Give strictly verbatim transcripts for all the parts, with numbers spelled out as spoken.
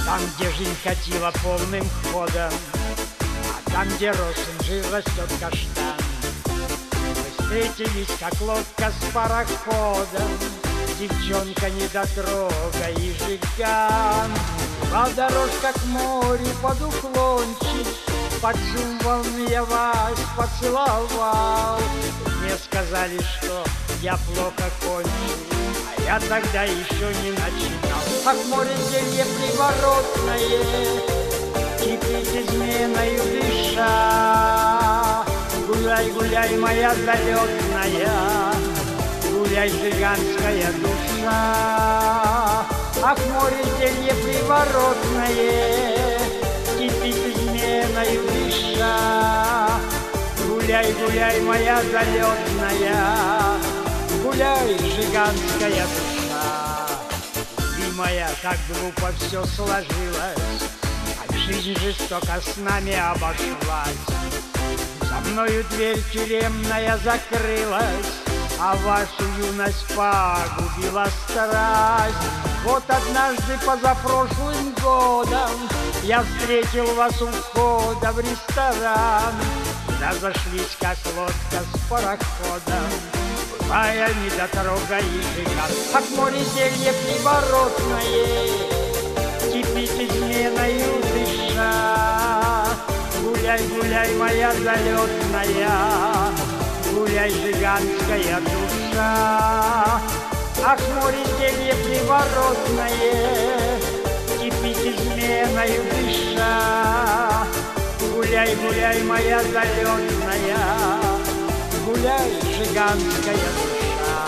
Там, где жизнь катила полным ходом, а там, где росом жир растет каштан. Мы встретились, как лодка с пароходом, девчонка недотрога и жиган. Была дорожка к морю под уклончик, под шум волны я вас поцеловал. Мне сказали, что я плохо кончу, а я тогда еще не начинал. Ах, море зелье приворотное, кипит изменою дыша. Гуляй, гуляй, моя залетная, гуляй, жиганская душа. Ах, море зелье приворотное, кипит изменою дыша. Гуляй, гуляй, моя залетная, гуляй, жиганская душа. Ты моя, так глупо все сложилось, а жизнь жестоко с нами обошлась. За мною дверь тюремная закрылась, а вашу юность погубила страсть. Вот однажды позапрошлым годом я встретил вас у входа в ресторан. Разошлись, как лодка с пароходом, бывая недотрога и жиган. Ах, море зелье приворотное, кипит изменою дыша. Гуляй, гуляй, моя залетная, гуляй, жиганская душа. Ах, море зелье приворотное, кипит изменою дыша. Гуляй, гуляй, моя залетная, гуляй, жиганская душа.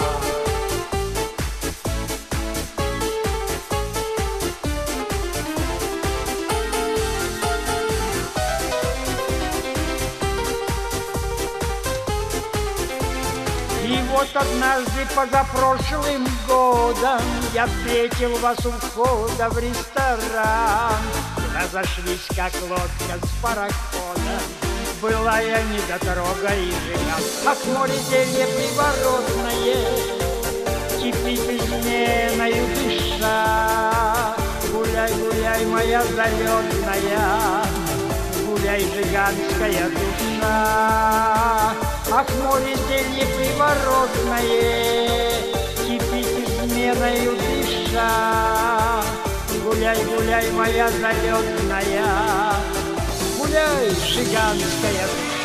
И вот однажды позапрошлым годом я встретил вас у входа в ресторан. Разошлись, как лодка с пароходом, была я недотрога и жиган. Ах, море зелье приворотное, кипит изменою дыша. Гуляй, гуляй, моя залетная, гуляй, жиганская душа. Ах, море зелье приворотное, кипит изменою дыша. Гуляй, гуляй, моя залетная, гуляй, жиганская душа.